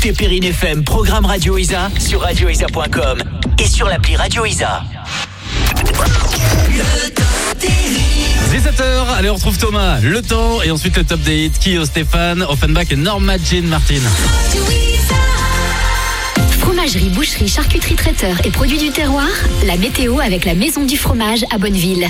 Écoutez Perrine FM, programme Radio Isa sur radioisa.com et sur l'appli Radio Isa. 17h, allez on retrouve Thomas, le temps et ensuite le top des hits, Kyo, Stéphane, Offenbach et Norma Jean Martin. Fromagerie, boucherie, charcuterie, traiteur et produits du terroir, la météo avec la Maison du Fromage à Bonneville.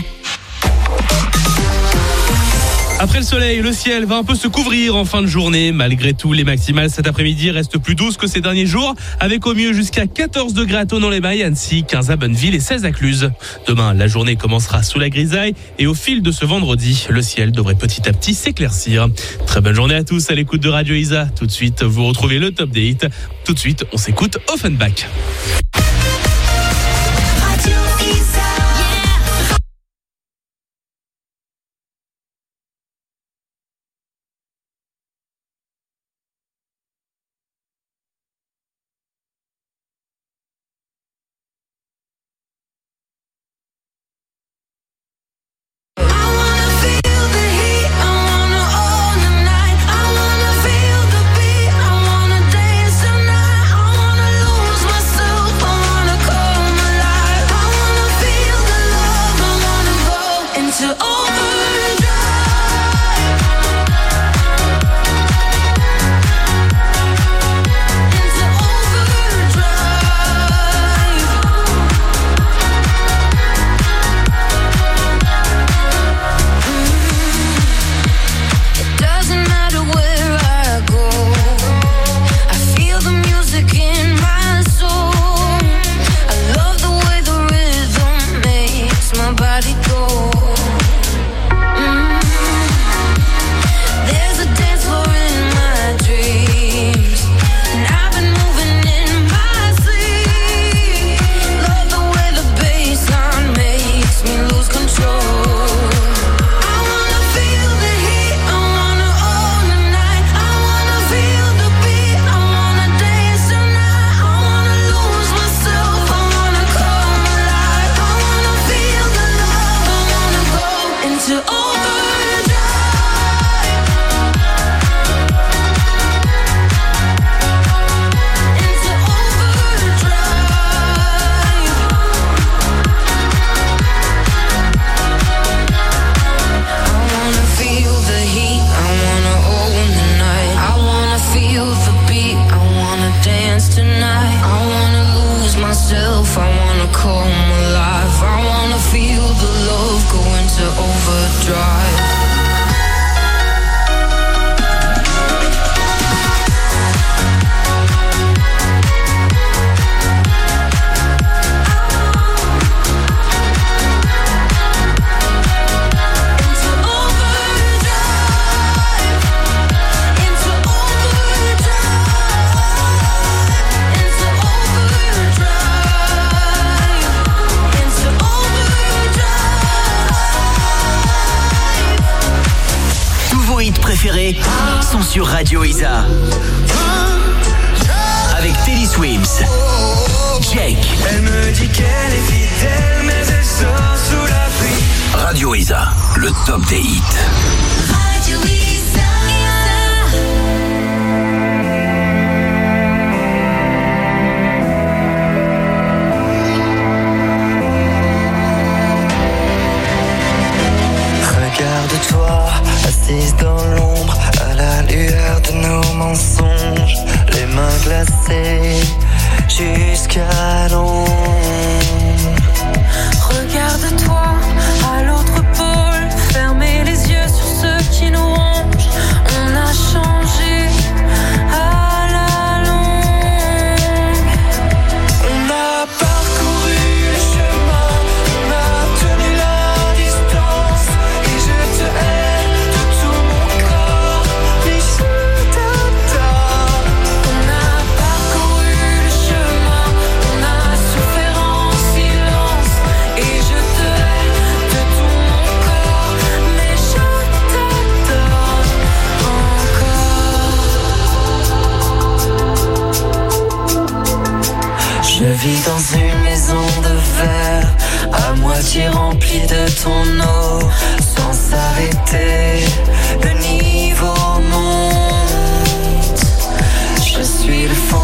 Après le soleil, le ciel va un peu se couvrir en fin de journée. Malgré tout, les maximales cet après-midi restent plus douces que ces derniers jours, avec au mieux jusqu'à 14 degrés à Thonon-les-Bailles, Annecy, 15 à Bonneville et 16 à Cluse. Demain, la journée commencera sous la grisaille et au fil de ce vendredi, le ciel devrait petit à petit s'éclaircir. Très bonne journée à tous à l'écoute de Radio Isa. Tout de suite, vous retrouvez le top des hits. Tout de suite, on s'écoute Offenbach. Sont sur Radio Isa avec Teddy Swims, Jake. Elle me dit qu'elle est fidèle, mais elle sort sous la pluie. Radio Isa, le top des hits. Radio Isa. Regarde-toi, assise dans l'ombre, à la lueur de nos mensonges, les mains glacées jusqu'à l'ombre. Regarde-toi à l'autre pôle, fermez les yeux sur ceux qui nous rongent. On a changé à la longue. On a parcouru le chemin, on a tenu la distance, et je te hais de tout mon corps, mais je t'adore. On a parcouru le chemin, on a souffert en silence, et je te hais de tout mon corps, mais je t'adore encore. Je vis dans une maison de verre, à moitié remplie de ton eau, sans s'arrêter, le niveau monte. Je suis le fond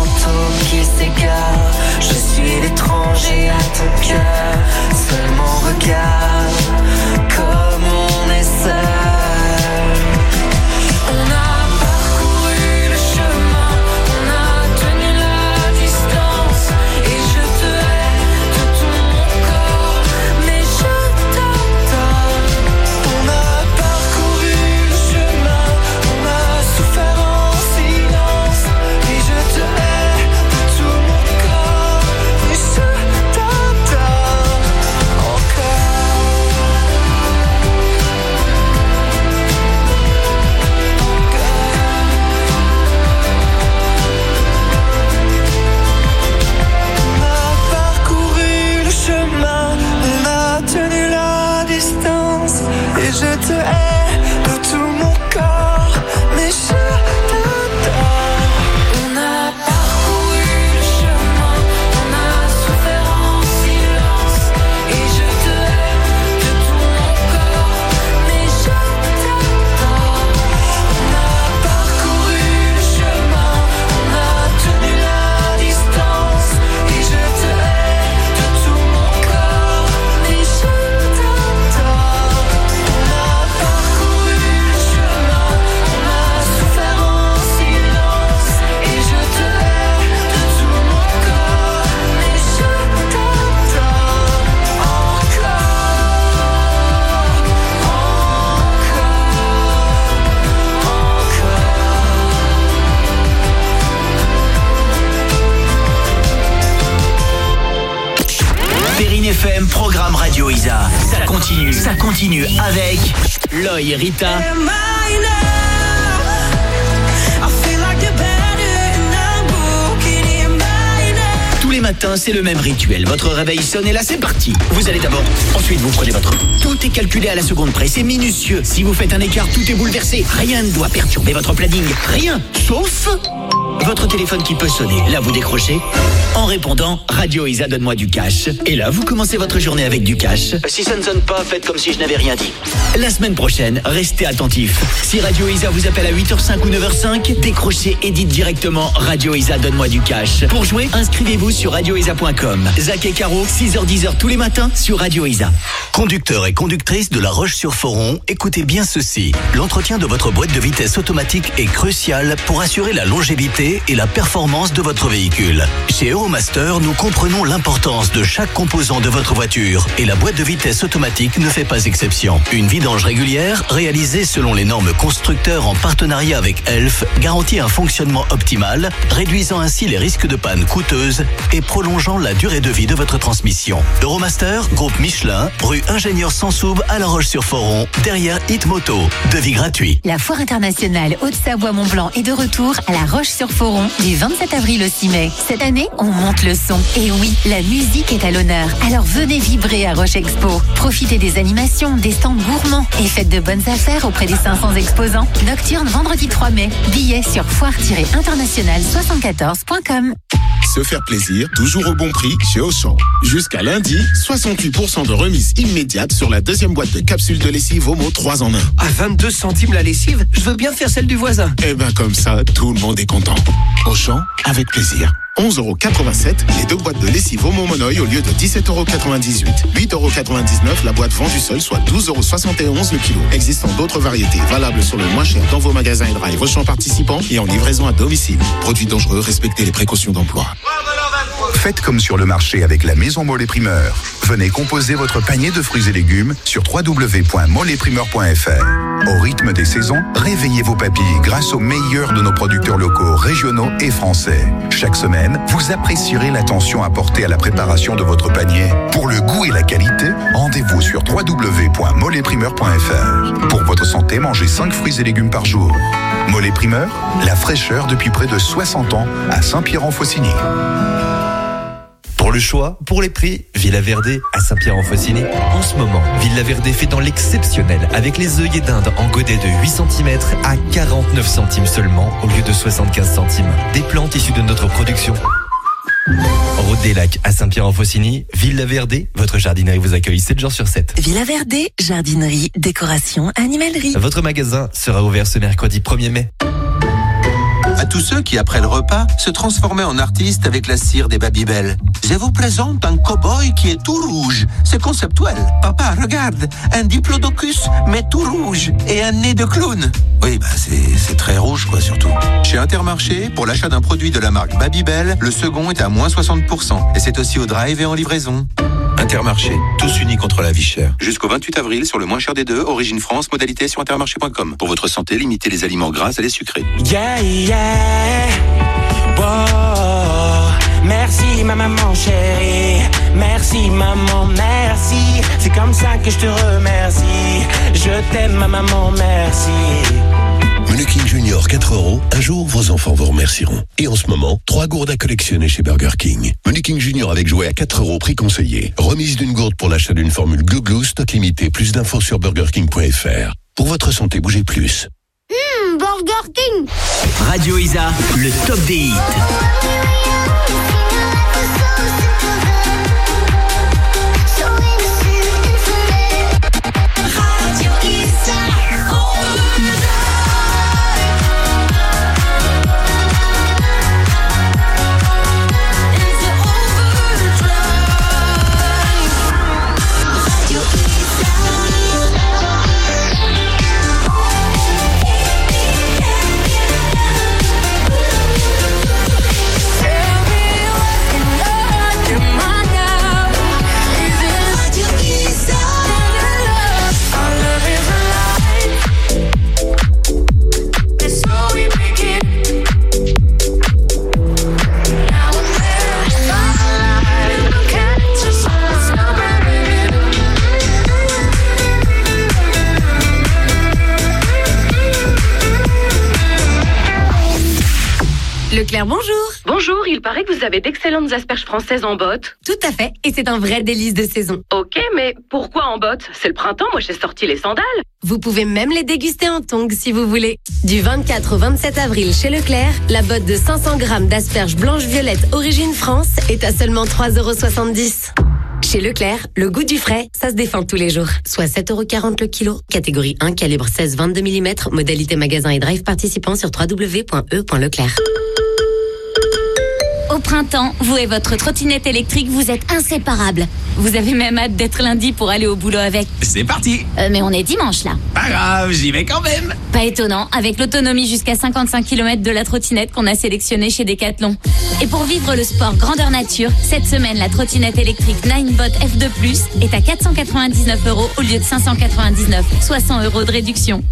Radio Isa. Ça continue avec Loï et Rita. Tous les matins, c'est le même rituel. Votre réveil sonne et là, c'est parti. Vous allez d'abord, ensuite vous prenez votre... Tout est calculé à la seconde près, c'est minutieux. Si vous faites un écart, tout est bouleversé. Rien ne doit perturber votre planning. Rien, sauf... votre téléphone qui peut sonner. Là, vous décrochez en répondant « Radio Isa, donne-moi du cash ». Et là, vous commencez votre journée avec du cash. Si ça ne sonne pas, faites comme si je n'avais rien dit. La semaine prochaine, restez attentifs. Si Radio Isa vous appelle à 8h05 ou 9h05, décrochez et dites directement « Radio Isa, donne-moi du cash ». Pour jouer, inscrivez-vous sur radioisa.com. Zach et Caro, 6h-10h tous les matins sur Radio Isa. Conducteurs et conductrices de La Roche-sur-Foron, écoutez bien ceci. L'entretien de votre boîte de vitesse automatique est crucial pour assurer la longévité et la performance de votre véhicule. Chez Euromaster, nous comprenons l'importance de chaque composant de votre voiture et la boîte de vitesse automatique ne fait pas exception. Une vidange régulière, réalisée selon les normes constructeurs en partenariat avec Elf, garantit un fonctionnement optimal, réduisant ainsi les risques de panne coûteuses et prolongeant la durée de vie de votre transmission. Euromaster, groupe Michelin, rue Ingénieur Sansoub à La Roche-sur-Foron, derrière Hitmoto. Devis gratuit. La Foire internationale Haute-Savoie-Mont-Blanc est de retour à La Roche-sur-Foron du 27 avril au 6 mai. Cette année, on monte le son. Et oui, la musique est à l'honneur. Alors venez vibrer à Roche Expo. Profitez des animations, des stands gourmands et faites de bonnes affaires auprès des 500 exposants. Nocturne vendredi 3 mai. Billets sur foire-international74.com. Se faire plaisir, toujours au bon prix chez Auchan. Jusqu'à lundi, 68% de remise immédiate sur la deuxième boîte de capsules de lessive Omo 3 en 1. À 22 centimes la lessive, je veux bien faire celle du voisin. Eh ben comme ça, tout le monde est content. Auchan, avec plaisir. 11,87 € les deux boîtes de lessive Omo Monoï au lieu de 17,98 €. 8,99 € la boîte vendue seule, soit 12,71 € le kilo. Existant d'autres variétés valables sur le moins cher dans vos magasins et drive Auchan participants et en livraison à domicile. Produits dangereux, respectez les précautions d'emploi. Faites comme sur le marché avec la Maison Mollet Primeur. Venez composer votre panier de fruits et légumes sur www.molletprimeur.fr. Au rythme des saisons, réveillez vos papilles grâce aux meilleurs de nos producteurs locaux, régionaux et français. Chaque semaine, vous apprécierez l'attention apportée à la préparation de votre panier. Pour le goût et la qualité, rendez-vous sur www.molletprimeur.fr. Pour votre santé, mangez 5 fruits et légumes par jour. Mollet Primeur, la fraîcheur depuis près de 60 ans à Saint-Pierre-en-Faucigny. Pour le choix, pour les prix, Villa Verde à Saint-Pierre-en-Faucigny. En ce moment, Villa Verde fait dans l'exceptionnel avec les œillets d'Inde en godet de 8 cm à 49 centimes seulement au lieu de 75 centimes. Des plantes issues de notre production. Route des Lacs à Saint-Pierre-en-Faucigny, Villa Verde, votre jardinerie vous accueille 7 jours sur 7. Villa Verde, jardinerie, décoration, animalerie. Votre magasin sera ouvert ce mercredi 1er mai. À tous ceux qui, après le repas, se transformaient en artistes avec la cire des Babybel. Je vous présente un cow-boy qui est tout rouge. C'est conceptuel. Papa, regarde, un diplodocus, mais tout rouge, et un nez de clown. Oui, c'est très rouge, quoi, surtout. Chez Intermarché, pour l'achat d'un produit de la marque Babybel, le second est à moins 60%. Et c'est aussi au drive et en livraison. Intermarché, tous unis contre la vie chère. Jusqu'au 28 avril, sur le moins cher des deux, Origine France, modalité sur intermarché.com. Pour votre santé, limitez les aliments gras et les sucrés. Yeah, yeah. Wow. Merci ma maman chérie. Merci maman, merci. C'est comme ça que je te remercie. Je t'aime ma maman, merci. King Junior 4 €, un jour vos enfants vous remercieront. Et en ce moment, 3 gourdes à collectionner chez Burger King. King Junior avec jouet à 4 € prix conseillé. Remise d'une gourde pour l'achat d'une formule Glu-Glu, stock limité. Plus d'infos sur burgerking.fr. Pour votre santé, bougez plus. Burger King. Radio Isa, le top des hits. Leclerc, bonjour. Bonjour, il paraît que vous avez d'excellentes asperges françaises en botte. Tout à fait, et c'est un vrai délice de saison. Ok, mais pourquoi en botte? C'est le printemps, moi j'ai sorti les sandales. Vous pouvez même les déguster en tongs si vous voulez. Du 24 au 27 avril chez Leclerc, la botte de 500 grammes d'asperges blanches-violettes origine France est à seulement 3,70 €. Chez Leclerc, le goût du frais, ça se défend tous les jours. Soit 7,40 € le kilo. Catégorie 1, calibre 16-22 mm. Modalité magasin et drive participant sur www.e.leclerc. Au printemps, vous et votre trottinette électrique, vous êtes inséparables. Vous avez même hâte d'être lundi pour aller au boulot avec. C'est parti. Mais on est dimanche là. Pas grave, j'y vais quand même. Pas étonnant, avec l'autonomie jusqu'à 55 km de la trottinette qu'on a sélectionnée chez Decathlon. Et pour vivre le sport grandeur nature, cette semaine, la trottinette électrique Ninebot F2+, est à 499 € au lieu de 599, soit 100 € de réduction.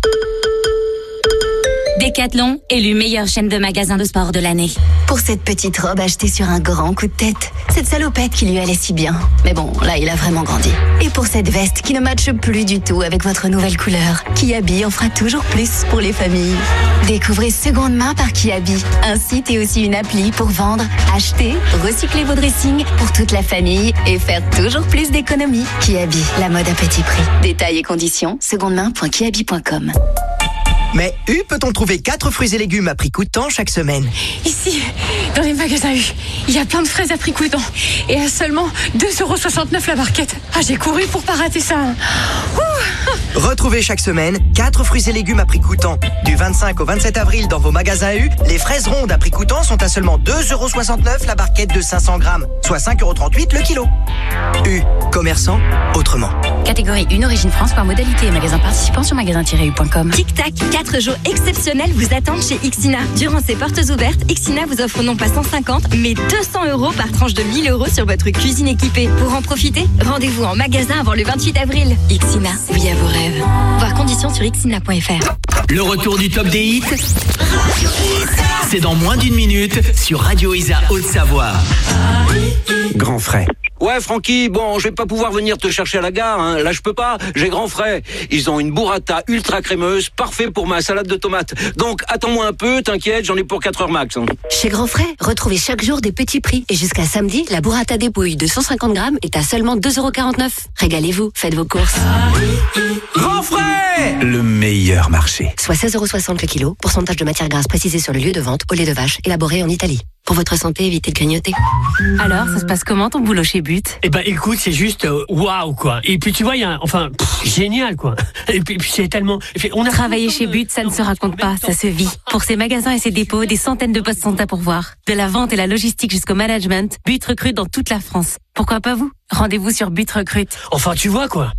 Decathlon, élu meilleure chaîne de magasins de sport de l'année. Pour cette petite robe achetée sur un grand coup de tête, cette salopette qui lui allait si bien. Mais bon, là, il a vraiment grandi. Et pour cette veste qui ne matche plus du tout avec votre nouvelle couleur, Kiabi en fera toujours plus pour les familles. Découvrez Seconde Main par Kiabi, un site et aussi une appli pour vendre, acheter, recycler vos dressings pour toute la famille et faire toujours plus d'économies. Kiabi, la mode à petit prix. Détails et conditions, secondemain.kiabi.com. Mais peut-on trouver 4 fruits et légumes à prix coûtant chaque semaine? Ici, dans les magasins U, il y a plein de fraises à prix coûtant. Et à seulement 2,69 € la barquette. Ah, j'ai couru pour pas rater ça. Ouh. Retrouvez chaque semaine 4 fruits et légumes à prix coûtant. Du 25 au 27 avril dans vos magasins U, les fraises rondes à prix coûtant sont à seulement 2,69 € la barquette de 500 grammes, soit 5,38 € le kilo. U, commerçant autrement. Catégorie 1, origine France, par modalité et magasin participant sur magasin-u.com. Tic-tac, 4 jours exceptionnels vous attendent chez Ixina. Durant ces portes ouvertes, Ixina vous offre non pas 150, mais 200 € par tranche de 1 000 € sur votre cuisine équipée. Pour en profiter, rendez-vous en magasin avant le 28 avril. Ixina, oui à vos rêves. Voir conditions sur ixina.fr. Le retour du top des hits, c'est dans moins d'une minute sur Radio Isa Haute-Savoie. Grand frais. Ouais, Francky, bon, je vais pas pouvoir venir te chercher à la gare, hein. Là, je peux pas, j'ai Grand Frais. Ils ont une burrata ultra crémeuse, parfait pour ma salade de tomates. Donc, attends-moi un peu, t'inquiète, j'en ai pour 4 heures max. Hein. Chez Grand Frais, retrouvez chaque jour des petits prix. Et jusqu'à samedi, la burrata dépouille de 150 grammes est à seulement 2,49 €. Régalez-vous, faites vos courses. Grand Frais, le meilleur marché. Soit 16,60 € le kilo, pourcentage de matière grasse précisé sur le lieu de vente, au lait de vache, élaboré en Italie. Pour votre santé, évitez de grignoter. Alors, ça se passe comment ton boulot chez But? Eh ben, écoute, c'est juste waouh quoi. Et puis tu vois, il y a génial quoi. Et puis c'est tellement. Travailler chez But, ça ne se raconte pas, ça se vit. Pour ses magasins et ses dépôts, des centaines de postes sont à pourvoir. De la vente et la logistique jusqu'au management, But recrute dans toute la France. Pourquoi pas vous? Rendez-vous sur But Recrute. Enfin, tu vois quoi.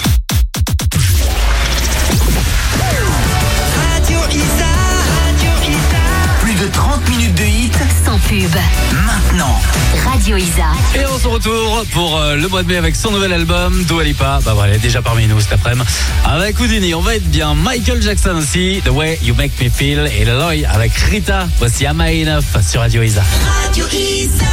Radio Isa. Plus de 30 minutes de hits sans pub. Maintenant. Radio Isa. Et on se retrouve pour le mois de mai avec son nouvel album, Dua Lipa. Bah voilà, elle est déjà parmi nous cet après-midi. Avec Houdini, on va être bien. Michael Jackson aussi, The Way You Make Me Feel. Et Leloy avec Rita. Voici Am I Enough sur Radio Isa. Radio Isa.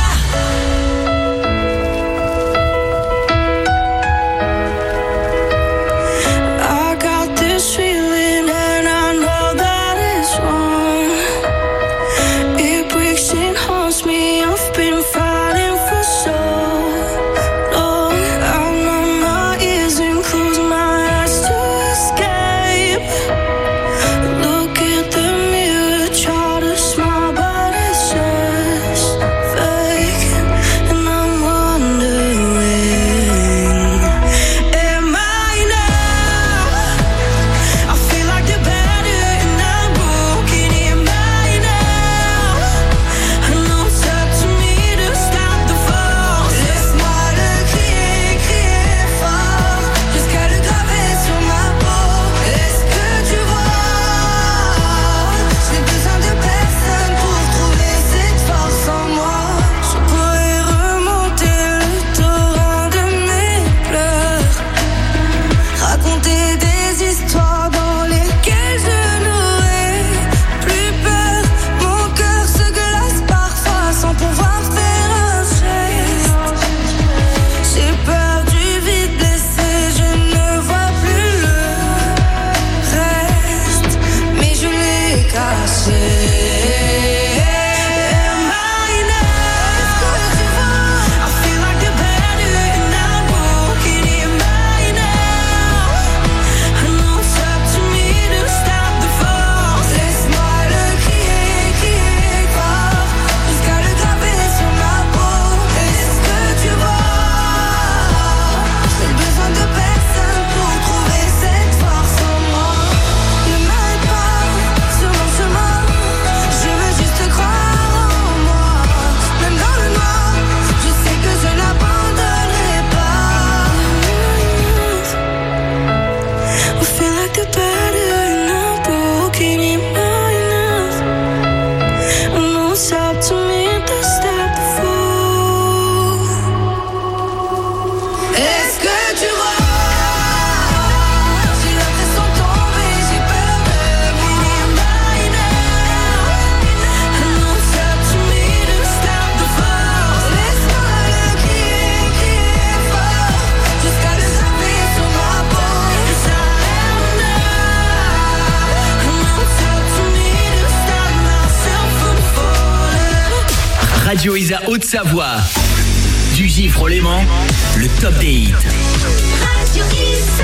Radio Isa Haute-Savoie. Du Gifre au Léman, le top des hits. Radio Isa.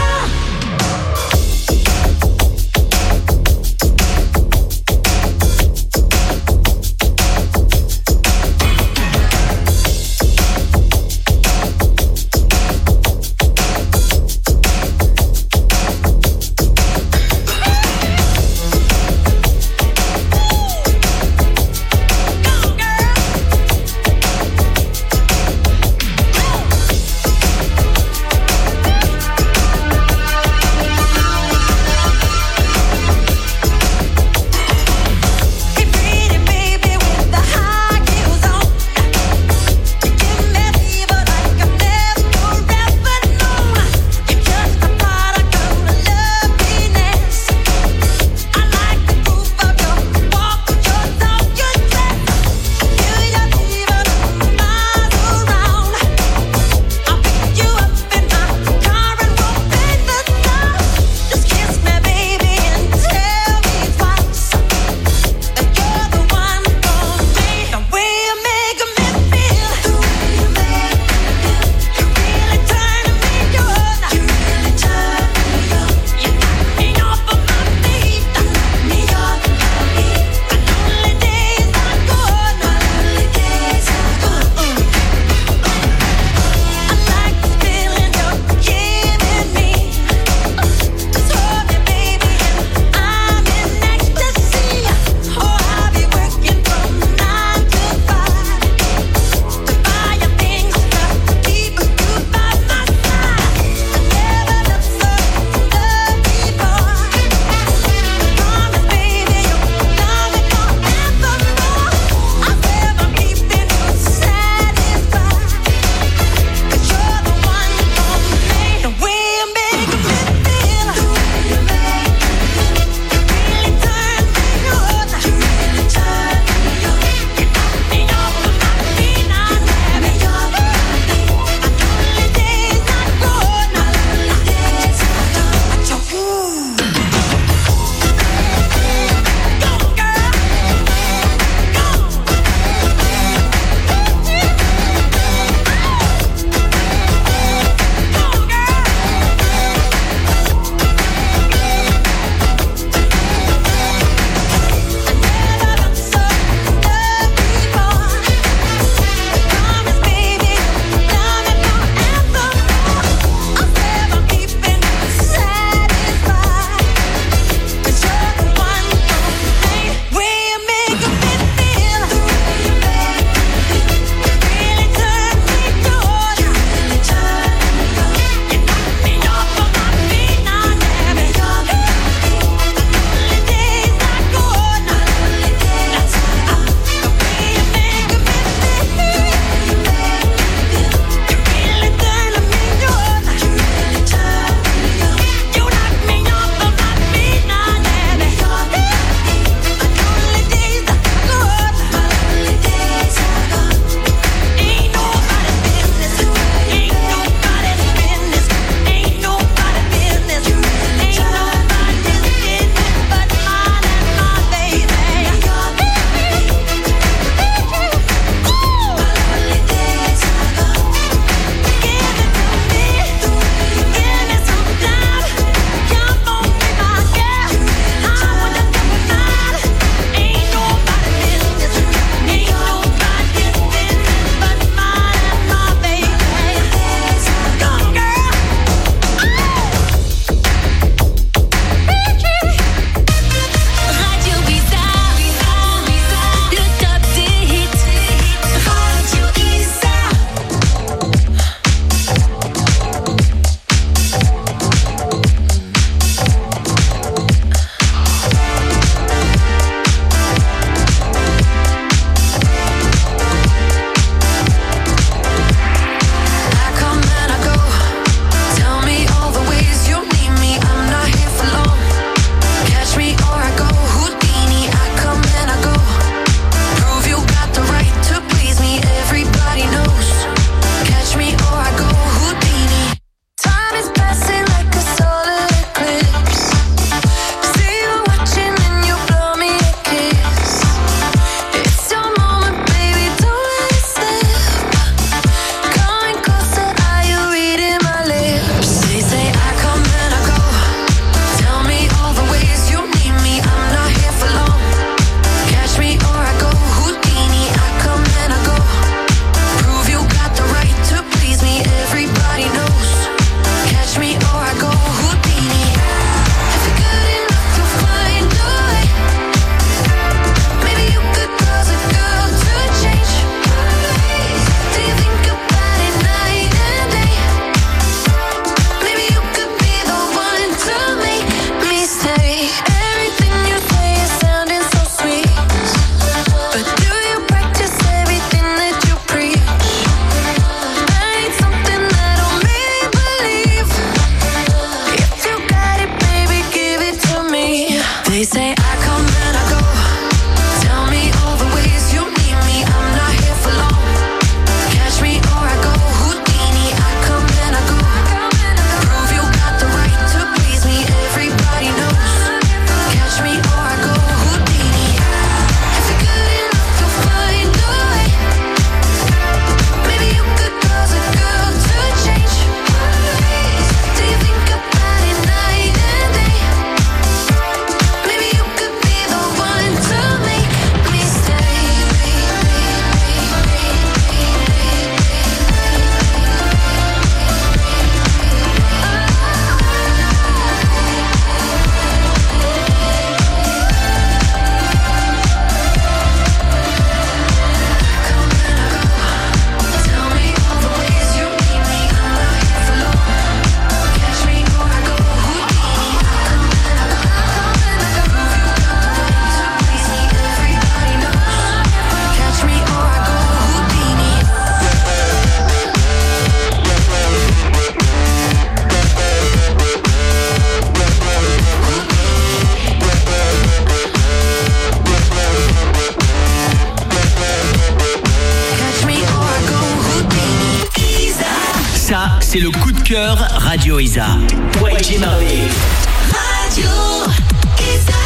c'est le coup de cœur Radio Isa. YG Marley. Radio Isa.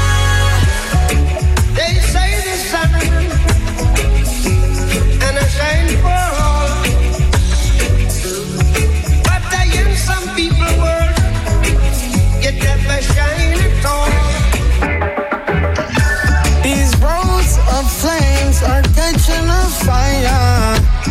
They say the sun and a shine for all, but in some people world, you never shine at all. These roads of flames are catching a fire.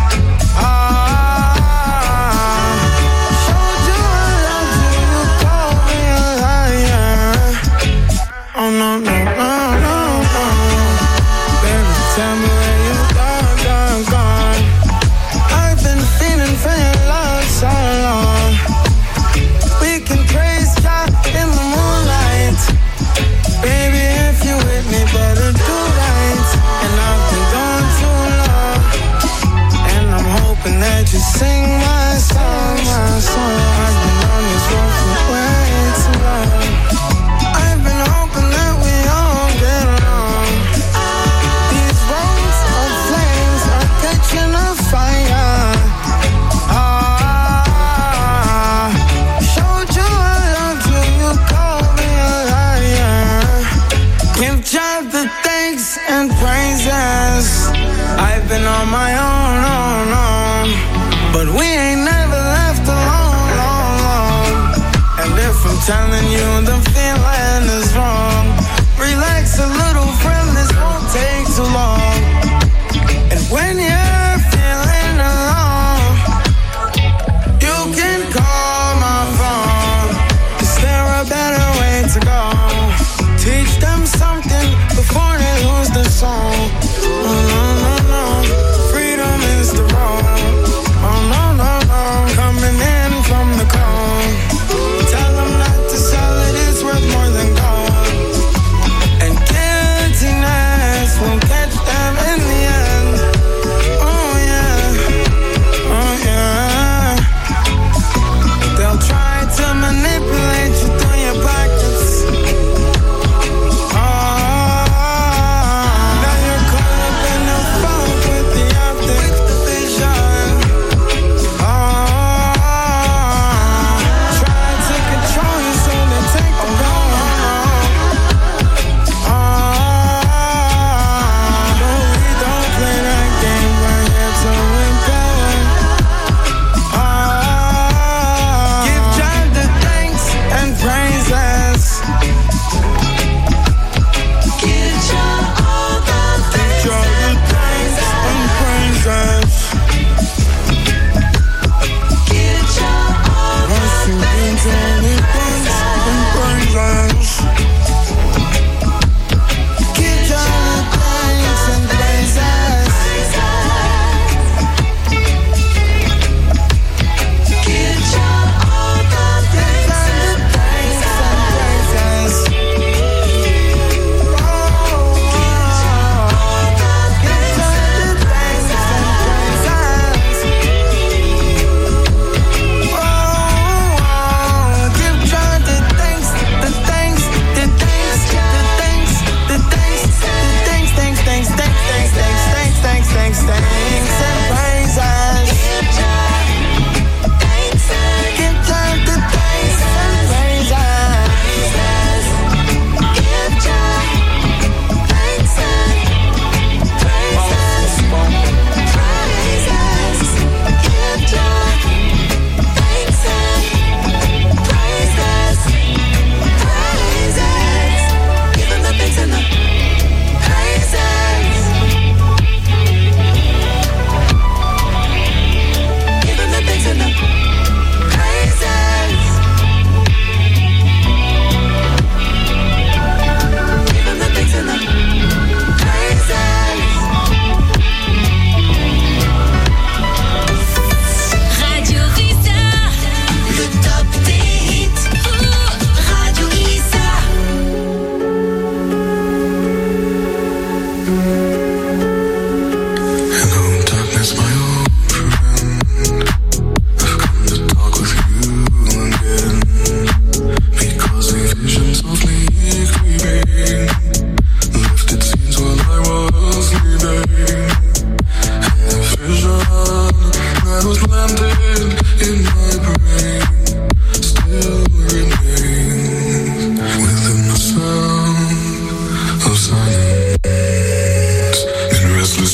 Oh no, no, no, no, no. Baby, tell me where you gone. I've been feeling for your love so long. We can praise God in the moonlight. Baby, if you with me, better do right. And I've been gone too long, and I'm hoping that you sing my song, my song. I've been on this road for way too long. I've been hoping that we all get along. These roads of flames are catching a fire. Showed you I love you, you called me a liar. Give God the thanks and praises. I've been on my own, but we ain't never left alone, long. And if I'm telling you the feeling is wrong, relax a little, friend, this won't take too long. And when you're feeling alone, you can call my phone. Is there a better way to go? Teach them something before they lose their soul. Oh no, no, no, freedom is the road. Oh no, no, no, coming in from the cold. Tell them not to sell it, it's worth more than gold. And give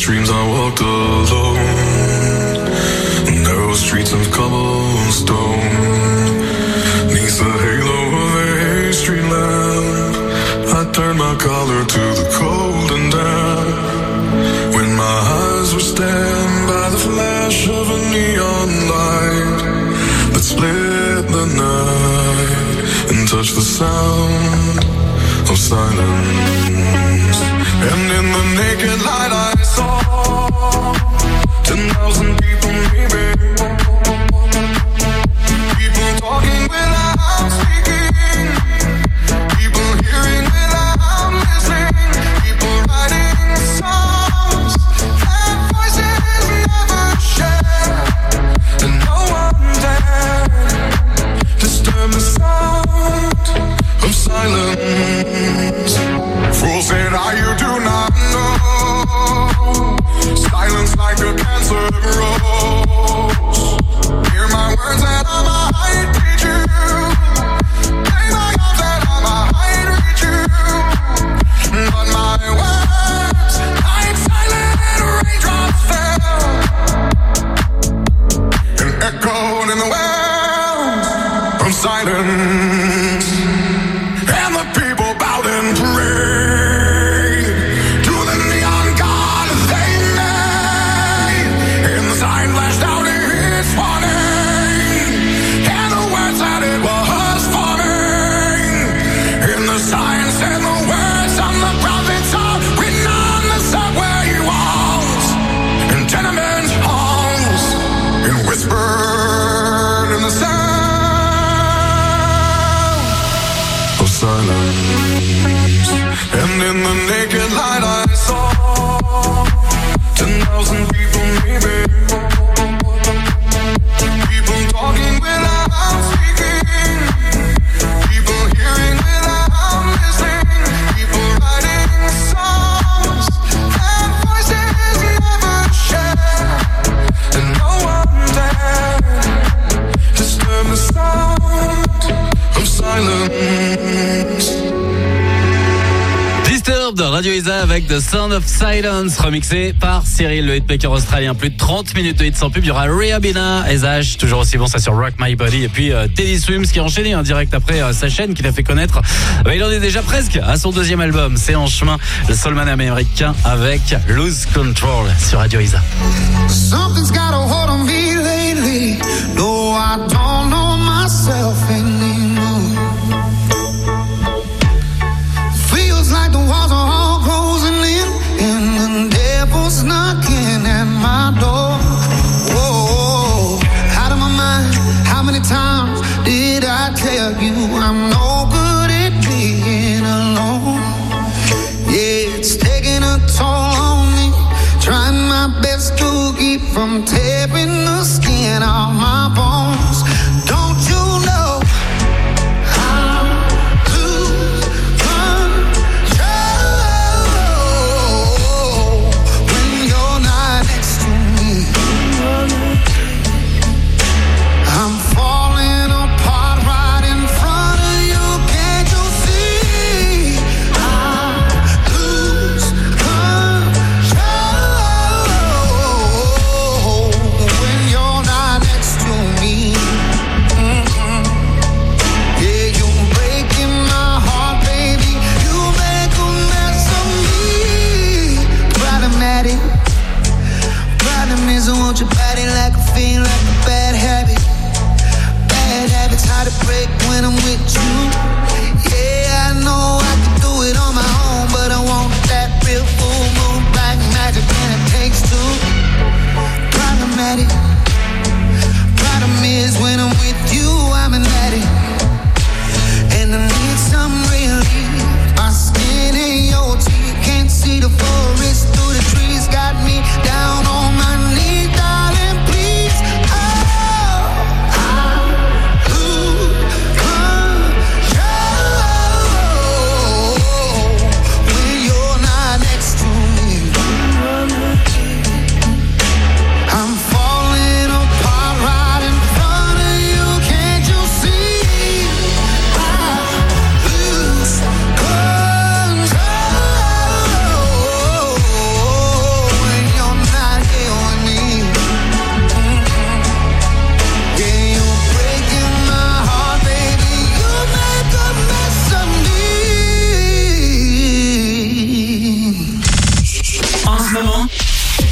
streams I walked alone, narrow streets of cobblestone, neath the halo of a street lamp, I turned my collar to the cold and damp. When my eyes were stabbed by the flash of a neon light that split the night and touched the sound of silence. And in the naked light I saw 10,000 people maybe, people talking without speaking, people hearing without listening, people writing songs that voices never share, and no one dared disturb the sound of silence. Fools say that you do not know, silence like a cancer grows. Hear my words and I might reach you, play my arms and I might reach you, but my words like silent raindrops fell and echoed in the wells from silence. And the people bowed and prayed to the neon god they made. And the sign flashed out its warning, and the words that it was forming. And the sign said the words on the prophets are written on the subway walls and tenement halls, and whispered in the sound of silence. And in the naked light I saw 10,000 people maybe, people talking without speaking, people hearing without listening, people writing songs that voices never share, and no one dared disturb the sound of silence. Disturbed, Radio Isa avec The Sound of Silence, remixé par Cyril, le hitmaker australien. Plus de 30 minutes de hits sans pub. Il y aura Rihanna, SH, toujours aussi bon, ça sur Rock My Body. Et puis Teddy Swims qui a enchaîné en direct après sa chaîne qu'il a fait connaître. Il en est déjà presque à son deuxième album. C'est en chemin, le soulman américain avec Lose Control sur Radio Isa. Something's got a hold on me lately. No, I don't know myself anymore. Feels like the walls are all closing in, and the devil's knocking at my door. Whoa, out of my mind. How many times did I tell you I'm no good at being alone? Yeah, it's taking a toll on me, trying my best to keep from tearing the skin off my bones. Don't you know I lose control when you're not next to me? I'm falling apart right in front of you. Can't you see? I lose control when you're not next to me.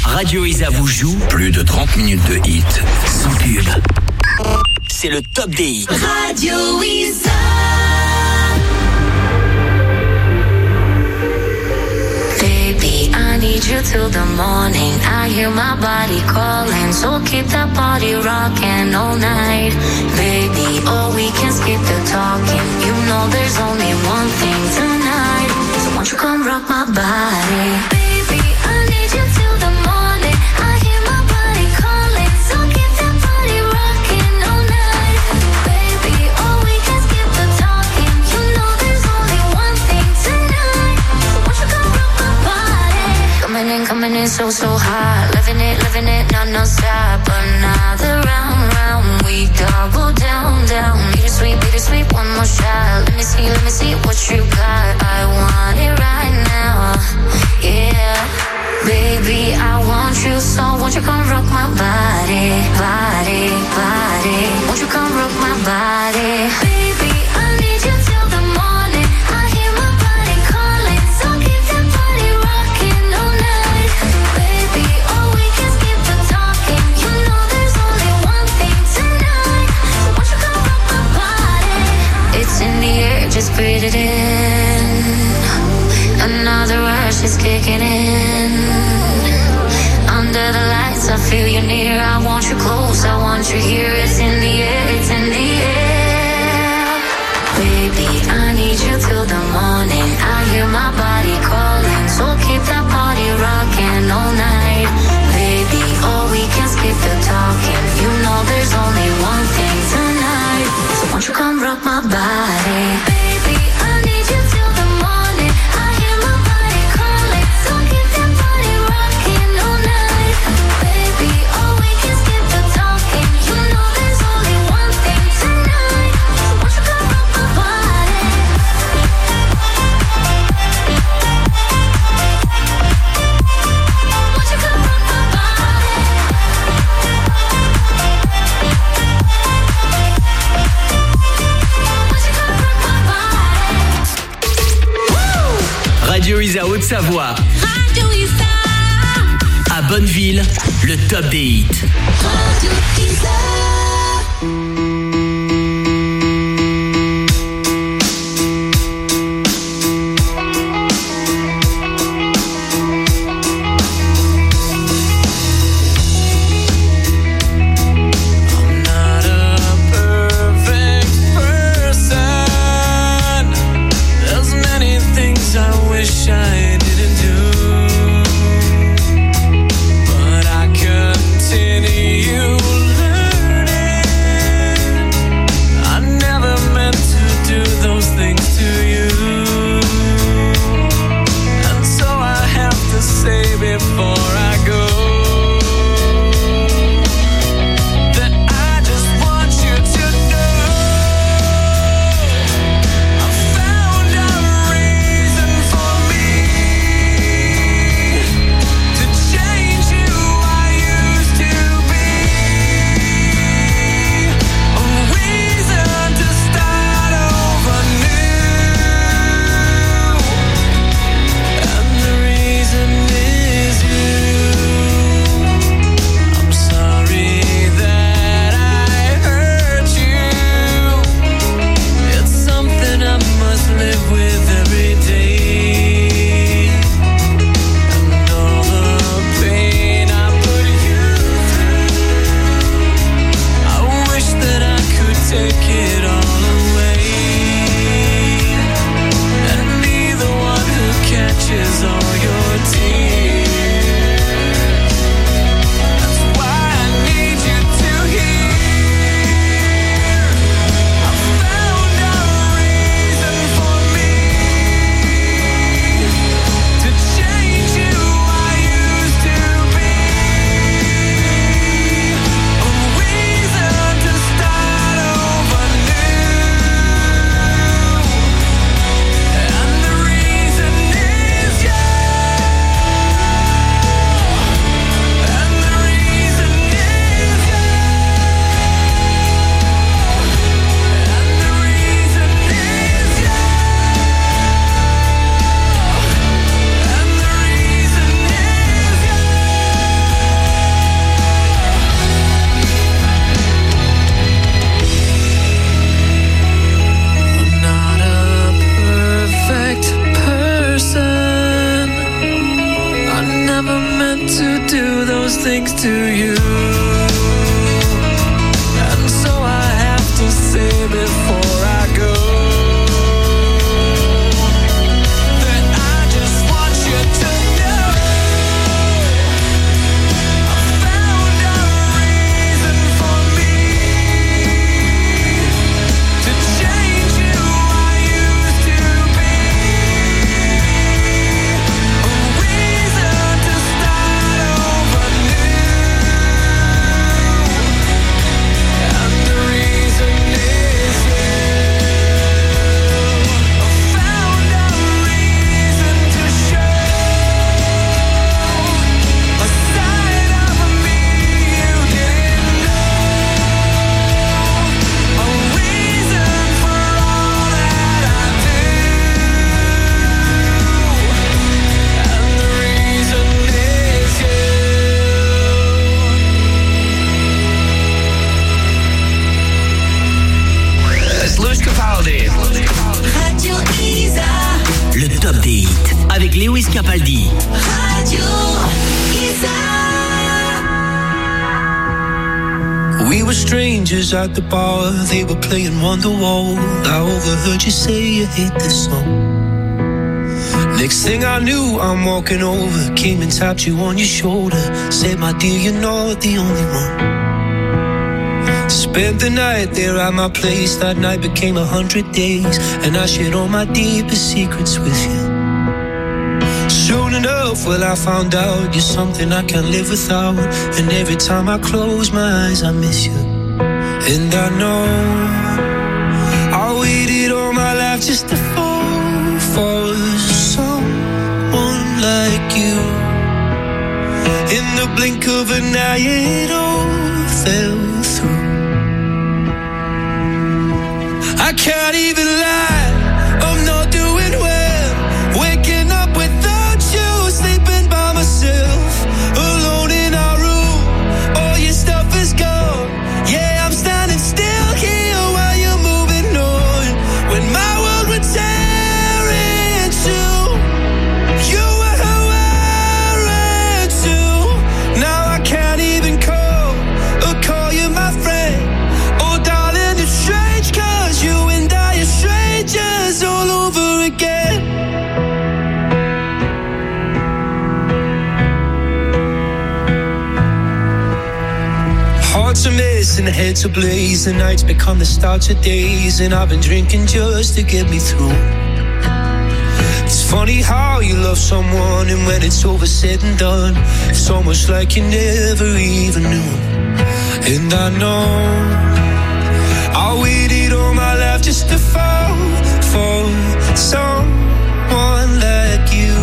Radio Isa vous joue plus de 30 minutes de hits sans pub. C'est le top des hits. Radio Isa. Baby, I need you till the morning. I hear my body calling, so keep that body rocking all night. Baby, oh, we can skip the talking. You know there's only one thing tonight. So won't you come rock my body? Baby, I need you till the morning. I hear my body calling, so keep that body rocking all night. Baby, oh, we can skip the talking. You know there's only one thing tonight. So won't you come rock my body? Coming in so hot. Living it, no stop. Another round, we double down. Bittersweet, one more shot. Let me see what you got. I want it right now, yeah. Baby, I want you, so won't you come rock my body. Won't you come rock my body? Baby, I need you till the morning. I hear my body calling, so keep that body rocking all night. Baby, oh, we can skip the talking. You know there's only one thing tonight. So won't you come rock my body? It's in the air, just breathe it in. Another rush is kicking in. Under the lights, I feel you near. I want you close, I want you here. It's in the air, it's in the air. Baby, I need you till the morning. I hear my body calling, so keep that body rocking all night. Baby, oh, we can skip the talking. You know there's only one thing tonight. So won't you come rock my body? Baby, I need you till the morning. I hear my body calling, so keep that body rocking all night. Baby, oh, we can skip the talking. You know there's only one thing tonight. So won't you come rock my body? Won't you come rock my body? Won't you come rock my body? Radio Isa Haute-Savoie. Radio Isa. À Bonneville, le top des hits. Radio Isa. Not a perfect person. There's many things I wish I didn't do, but I continue learning. never meant to do those things to you. And so I have to say before I go that I just want you to know I found a reason for me to change who I used to be. A reason to start over new. And the reason is you. I found a reason to show a side of me you didn't know. A reason for all that I do. And the reason is you. Lewis Capaldi. Radio Isa. Le top des hits avec Lewis Capaldi. Radio Isa. We were strangers at the bar, they were playing Wonderwall. I overheard you say you hate this song. Next thing I knew, I'm walking over, came and tapped you on your shoulder. Said, my dear, you're not the only one. Spent the night there at my place, that night became 100 days. And I shared all my deepest secrets with you. Soon enough, well, I found out you're something I can't live without. And every time I close my eyes, I miss you. And I know I waited all my life just to fall for someone like you. In the blink of an eye, it all fell through. I can't even lie, I'm not doing well. Waking up without you, sleeping by myself, alone in our room. All your stuff is gone. Yeah, I'm standing still here while you're moving on. When my world would tear in two, you were wearing too. Now I can't even call you my friend. Oh darling, it's strange, 'cause you and I are strangers all over again. Hearts are missing, heads are blaze. The nights become the start of days. And I've been drinking just to get me through. It's funny how you love someone, and when it's over, said and done, it's almost like you never even knew. And I know I waited all my life just to fall for someone like you.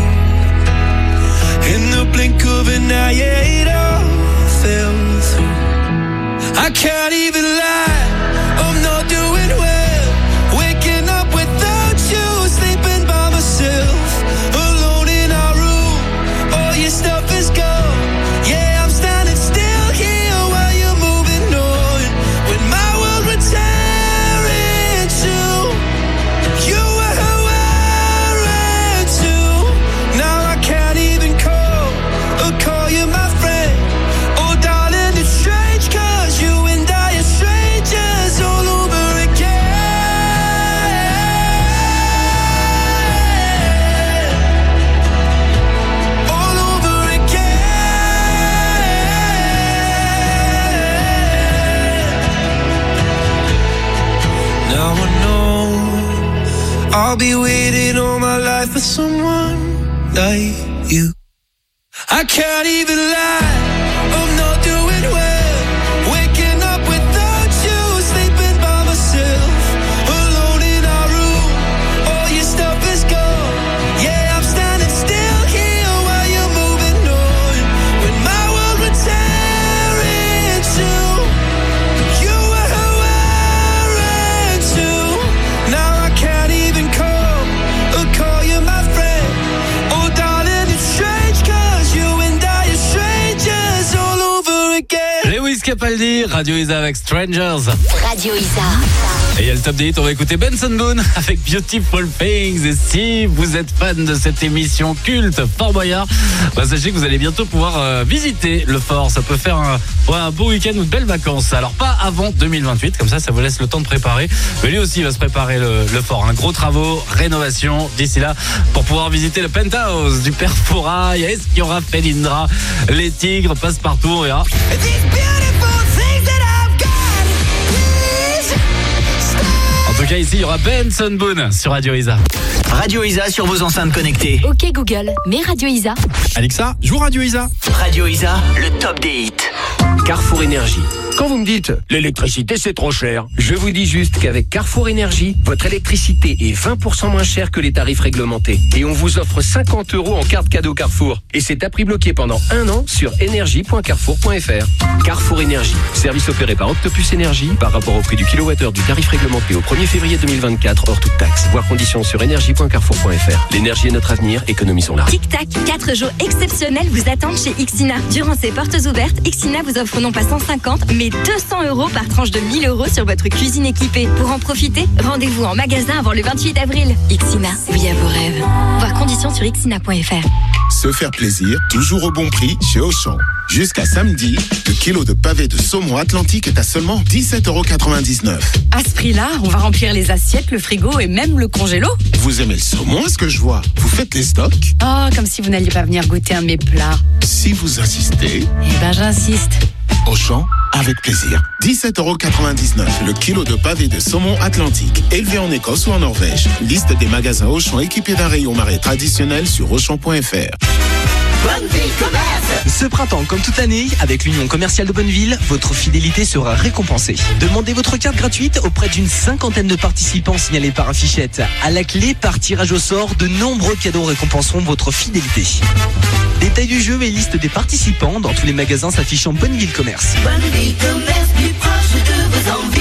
In the blink of an eye, it all fell through. I can't even lie, I'm not doing well. Waking up without you, sleeping by myself, alone in our room. All your stuff is gone. Yeah, I'm standing still here while you're moving on. When my world would tear in two, you were wearing too. Now I can't even call you my friend. Oh darling, it's strange, 'cause you and I are strangers all over again. All over again. Now I know I'll be waiting all my life for someone like you. I can't even lie, I'm not doing well. Waking up without you, sleeping by myself, alone in our room. All your stuff is gone. Yeah, I'm standing still here while you're moving on. When my world would tear in two, you were wearing too. Now I can't even call you my friend. Oh darling, it's strange, 'cause you and I are strangers. Lewis Capaldi, Radio Isa avec Strangers. Radio Isa. Et il y a le top des hits, on va écouter Benson Boone avec Beautiful Things. Et si vous êtes fan de cette émission culte Fort Boyard, sachez que vous allez bientôt pouvoir visiter le fort. Ça peut faire un beau week-end ou de belles vacances. Alors pas avant 2028, comme ça vous laisse le temps de préparer. Mais lui aussi il va se préparer le fort. Un gros travaux, rénovation d'ici là pour pouvoir visiter le penthouse du Père Fouras. Est-ce qu'il y aura Felindra, les tigres, passe-partout, on verra. En tout cas, ici, il y aura Benson Boone sur Radio Isa. Radio Isa sur vos enceintes connectées. Ok Google, mets Radio Isa. Alexa, joue Radio Isa. Radio Isa, le top des hits. Carrefour Énergie. Quand vous me dites l'électricité c'est trop cher, je vous dis juste qu'avec Carrefour Énergie, votre électricité est 20% moins chère que les tarifs réglementés. Et on vous offre 50 € en carte cadeau Carrefour. Et c'est à prix bloqué pendant 1 an sur énergie.carrefour.fr. Carrefour Énergie. Service opéré par Octopus Énergie par rapport au prix du kilowattheure du tarif réglementé au 1er février 2024 hors toute taxe. Voir conditions sur énergie.carrefour.fr. L'énergie est notre avenir, économisons-la. Tic-tac, 4 jours exceptionnels vous attendent chez Ixina. Durant ces portes ouvertes, Ixina vous offre non pas 150, mais 200 € par tranche de 1 000 € sur votre cuisine équipée. Pour en profiter, rendez-vous en magasin avant le 28 avril. Ixina, oui à vos rêves. Voir conditions sur ixina.fr. Se faire plaisir, toujours au bon prix chez Auchan. Jusqu'à samedi, le kilo de pavé de saumon Atlantique est à seulement 17,99 €. À ce prix-là, on va remplir les assiettes, le frigo et même le congélo. Vous aimez le saumon, est-ce que je vois? Vous faites les stocks? Oh, comme si vous n'alliez pas venir goûter un de mes plats. Si vous insistez... Eh ben, j'insiste. Auchan, avec plaisir. 17,99 € le kilo de pavé de saumon Atlantique, élevé en Écosse ou en Norvège. Liste des magasins Auchan équipés d'un rayon marais traditionnel sur Auchan.fr. Bonneville Commerce. Ce printemps, comme toute l'année, avec l'Union commerciale de Bonneville, votre fidélité sera récompensée. Demandez votre carte gratuite auprès d'une 50aine de participants signalés par affichette. À la clé, par tirage au sort, de nombreux cadeaux récompenseront votre fidélité. Détail du jeu et liste des participants dans tous les magasins s'affichant Bonneville Commerce. Bonneville Commerce, plus proche de vos envies.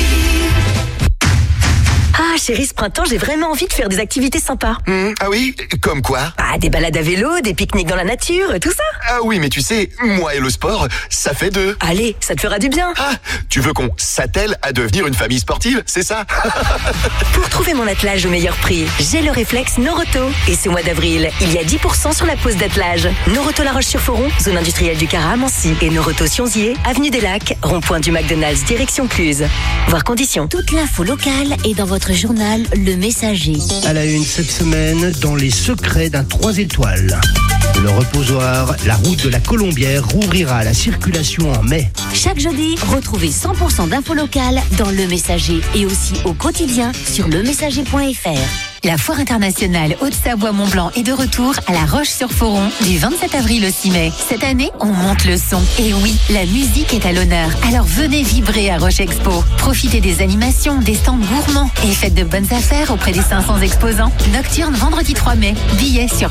Ah chérie, ce printemps, j'ai vraiment envie de faire des activités sympas. Ah oui? Comme quoi? Ah, des balades à vélo, des pique-niques dans la nature, tout ça. Ah oui, mais tu sais, moi et le sport, ça fait deux. Allez, ça te fera du bien. Ah, tu veux qu'on s'attelle à devenir une famille sportive, c'est ça? Pour trouver mon attelage au meilleur prix, j'ai le réflexe Noroto. Et ce mois d'avril, il y a 10% sur la pose d'attelage. Noroto La Roche-sur-Foron, zone industrielle du Cara à Mancy. Et Noroto Sionzier, avenue des Lacs, rond-point du McDonald's, direction Cluse. Voir conditions. Toute l'info locale est dans votre journal Le Messager. À la une cette semaine, dans les secrets d'un 3 étoiles. Le reposoir, la route de la Colombière rouvrira à la circulation en mai. Chaque jeudi, retrouvez 100% d'infos locales dans Le Messager et aussi au quotidien sur lemessager.fr. La Foire internationale Haute-Savoie-Mont-Blanc est de retour à La Roche-sur-Foron du 27 avril au 6 mai. Cette année, on monte le son. Et oui, la musique est à l'honneur. Alors venez vibrer à Roche Expo. Profitez des animations, des stands gourmands et faites de bonnes affaires auprès des 500 exposants. Nocturne vendredi 3 mai. Billets sur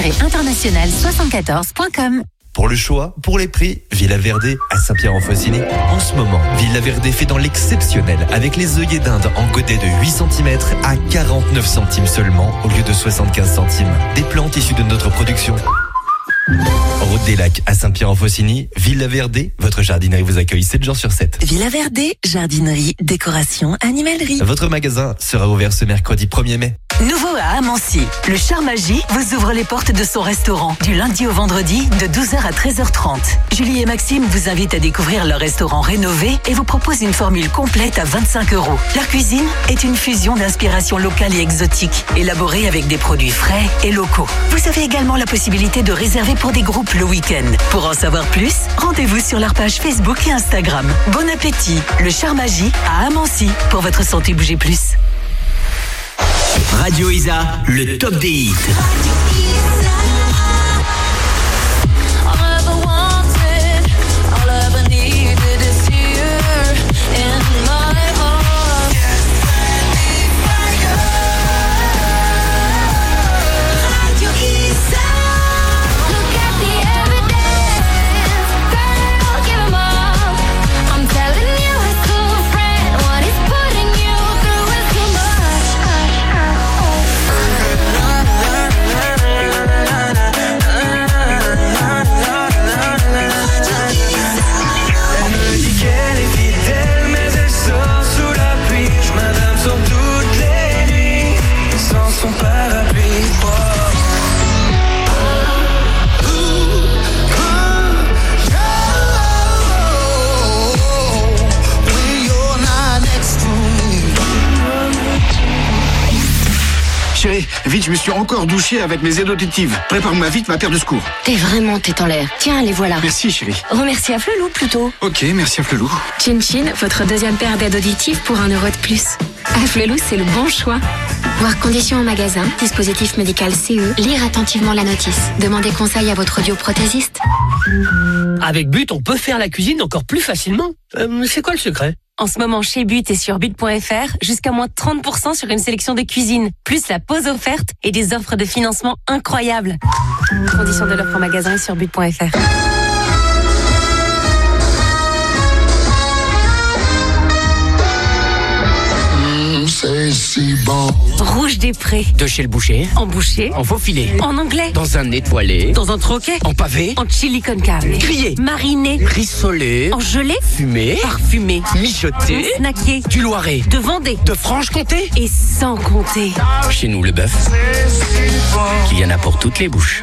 foire-internationale74.com. Pour le choix, pour les prix, Villa Verde à Saint-Pierre-en-Faucigny. En ce moment, Villa Verde fait dans l'exceptionnel avec les œillets d'Inde en godet de 8 cm à 49 centimes seulement au lieu de 75 centimes. Des plantes issues de notre production. Route des Lacs à Saint-Pierre-en-Faucigny, Villa Verde, votre jardinerie vous accueille 7 jours sur 7. Villa Verde, jardinerie, décoration, animalerie. Votre magasin sera ouvert ce mercredi 1er mai. Nouveau à Amancy, le Charmagie vous ouvre les portes de son restaurant du lundi au vendredi de 12h à 13h30. Julie et Maxime vous invitent à découvrir leur restaurant rénové et vous proposent une formule complète à 25 €. Leur cuisine est une fusion d'inspiration locale et exotique, élaborée avec des produits frais et locaux. Vous avez également la possibilité de réserver pour des groupes le week-end. Pour en savoir plus, rendez-vous sur leur page Facebook et Instagram. Bon appétit, le Charmagie à Amancy pour votre santé bouger plus. Radio Isa, le top des hits. Vite, je me suis encore douché avec mes aides auditives. Prépare-moi vite ma paire de secours. T'es vraiment tête en l'air. Tiens, les voilà. Merci, chérie. Remercie à Flelou plutôt. Ok, merci à Flelou. Chin Chin, votre deuxième paire d'aides auditives pour 1 € de plus. À Flelou, c'est le bon choix. Voir conditions en magasin, dispositif médical CE, lire attentivement la notice. Demandez conseil à votre audioprothésiste. Avec But, on peut faire la cuisine encore plus facilement. C'est quoi le secret? En ce moment, chez But et sur but.fr, jusqu'à moins 30% sur une sélection de cuisine, plus la pause offerte et des offres de financement incroyables. Conditions de l'offre en magasin et sur but.fr. C'est si bon. Rouge des Prés. De chez le boucher. En boucher. En faux filet. En anglais. Dans un étoilé. Dans un troquet. En pavé. En chili con carne. Grillé. Mariné. Rissolé. En gelée. Fumé. Parfumé. Mijoté. Snacké. Du Loiret. De Vendée. De Franche-Comté. Et sans compter. Chez nous, le bœuf, il y en a pour toutes les bouches.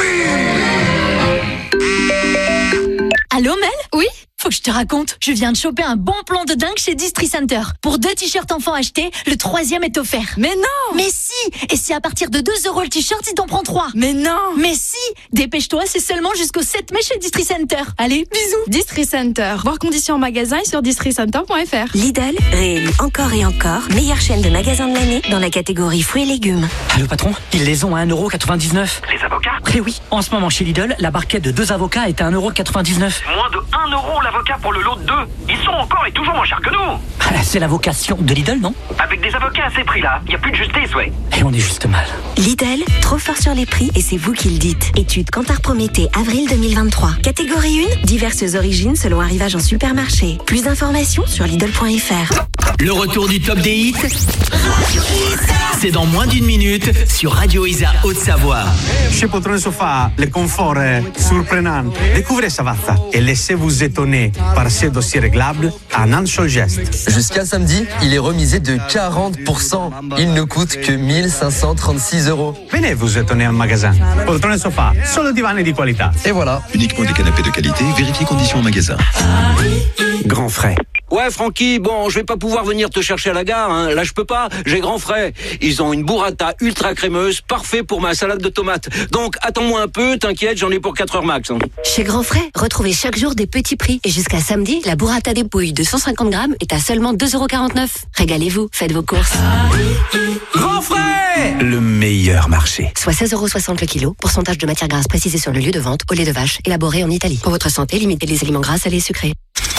Allô Mel? Oui? Faut que je te raconte, je viens de choper un bon plan de dingue chez Distri Center. Pour 2 t-shirts enfants achetés, le 3e est offert. Mais non! Mais si! Et si à partir de 2 € le t-shirt, si t'en prends 3. Mais non! Mais si! Dépêche-toi, c'est seulement jusqu'au 7 mai chez Distri Center. Allez, bisous! Distri Center. Voir conditions en magasin et sur districenter.fr. Lidl, réélu encore et encore, meilleure chaîne de magasins de l'année dans la catégorie fruits et légumes. Allô patron, ils les ont à 1,99 €. Les avocats? Eh oui, en ce moment chez Lidl, la barquette de 2 avocats est à 1,99 €. Moins de 1 € l'avocat pour le lot de 2. Ils sont encore et toujours moins chers que nous. C'est la vocation de Lidl, non? Avec des avocats à ces prix-là, il n'y a plus de justice, ouais. Et on est juste mal. Lidl, trop fort sur les prix et c'est vous qui le dites. Étude Kantar Prométhée, avril 2023. Catégorie 1, diverses origines selon arrivage en supermarché. Plus d'informations sur Lidl.fr. Le retour du top des hits, c'est dans moins d'1 minute sur Radio Isa Haute-Savoie. Chez Poltrone Sofa, le confort est surprenant. Découvrez Savazza et laissez-vous étonner par ses dossiers réglables en un seul geste. Jusqu'à samedi, il est remisé de 40%. Il ne coûte que 1536 €. Venez vous étonner en magasin. Poltrone Sofa, solo divani di qualità. Et voilà. Uniquement des canapés de qualité, vérifiez conditions en magasin. Grand frais. Ouais, Francky, bon, je vais pas pouvoir venir te chercher à la gare, hein. Là, je peux pas. J'ai grand frais. Ils ont une burrata ultra crémeuse, parfait pour ma salade de tomates. Donc, attends-moi un peu, t'inquiète, j'en ai pour 4 heures max, hein. Chez Grand Frais, retrouvez chaque jour des petits prix. Et jusqu'à samedi, la burrata des pouilles de 150 grammes est à seulement 2,49 €. Régalez-vous, faites vos courses. Grand frais! Le meilleur marché. Soit 16,60 € le kilo. Pourcentage de matière grasse précisé sur le lieu de vente. Au lait de vache, élaboré en Italie. Pour votre santé, limitez les aliments gras, salés et sucrés.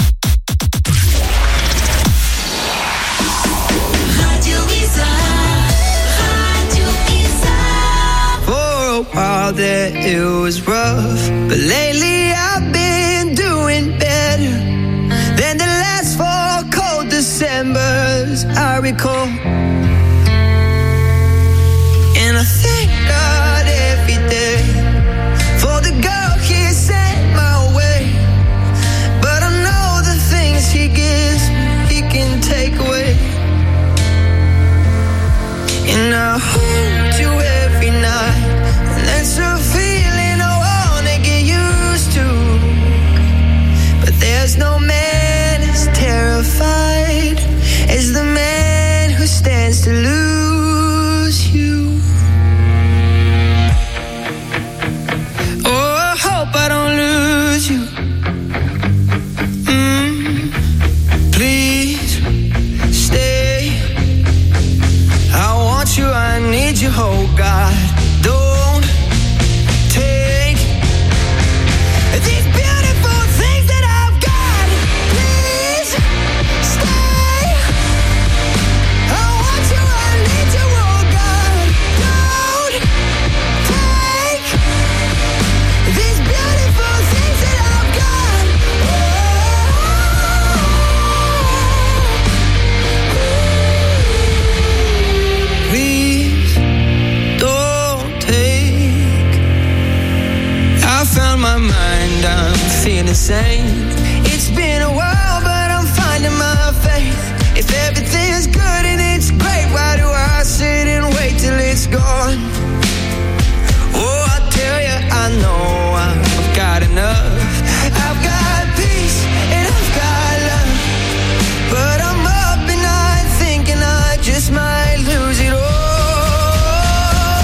While there it was rough, but lately I've been doing better than the last 4 cold Decembers I recall. And I thank God every day for the girl He sent my way. But I know the things He gives He can take away. And I hold you every night. That's a feeling I wanna get used to. But there's no man as terrified as the man who stands to lose you. Oh, I hope I don't lose you. Please stay. I want you, I need you, oh God. Don't take these beautiful things that I've got. Please stay. I want you, I need you, oh God. Don't take these beautiful things that I've got. Please don't take. I found my mind, I'm feeling sane. It's been a while, but I'm finding my faith. If everything's good and it's great, why do I sit and wait till it's gone? Oh, I tell you, I know I've got enough. I've got peace and I've got love. But I'm up and I'm thinking I just might lose it all.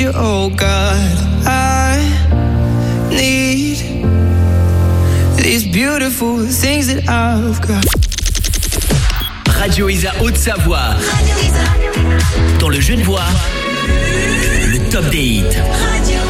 you, oh God. I need these beautiful things that I've got. Radio Isa Haute-Savoie. Dans le Genevois, le top des hits.